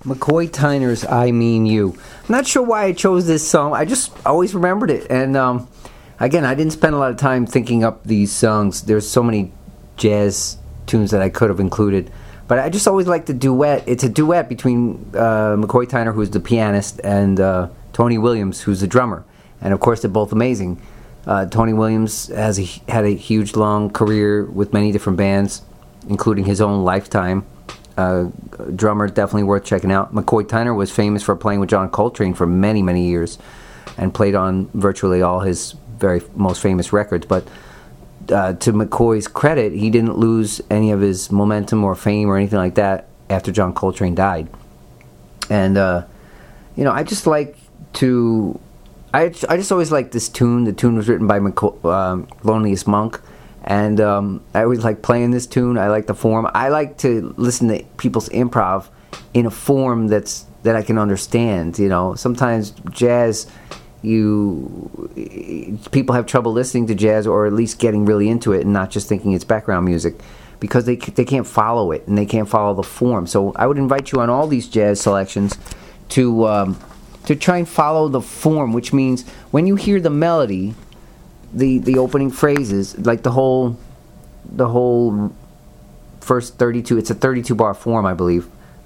McCoy Tyner's I Mean You. I'm not sure why I chose this song. I just always remembered it. And again, I didn't spend a lot of time thinking up these songs. There's so many jazz tunes that I could have included. But I just always like the duet. It's a duet between McCoy Tyner, who's the pianist, and Tony Williams, who's the drummer. And of course, they're both amazing. Tony Williams had a huge, long career with many different bands, including his own Lifetime. Drummer, definitely worth checking out. McCoy Tyner was famous for playing with John Coltrane for many, many years and played on virtually all his very most famous records. But to McCoy's credit, he didn't lose any of his momentum or fame or anything like that after John Coltrane died. And, I just like to... I just always like this tune. The tune was written by Loneliest Monk. And I always like playing this tune. I like the form. I like to listen to people's improv in a form that I can understand. Sometimes jazz, people have trouble listening to jazz, or at least getting really into it and not just thinking it's background music, because they can't follow it and they can't follow the form. So I would invite you on all these jazz selections to try and follow the form, which means when you hear the melody, the opening phrases, like the whole first 32, it's a 32 bar form, I believe.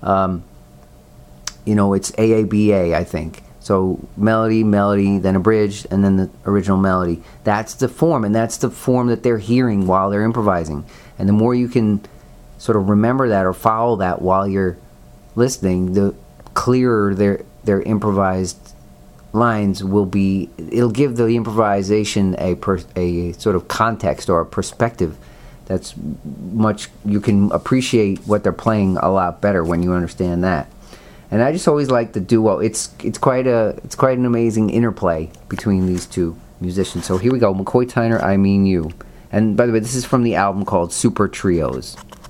It's AABA, I think. So melody, then a bridge, and then the original melody. That's the form, and that's the form that they're hearing while they're improvising. And the more you can sort of remember that or follow that while you're listening, the clearer their improvised lines will be. It'll give the improvisation a sort of context or a perspective that's much. You can appreciate what they're playing a lot better when you understand that. And I just always like the duo. It's quite an amazing interplay between these two musicians. So here we go, McCoy Tyner, I Mean You. And by the way, this is from the album called Super Trios.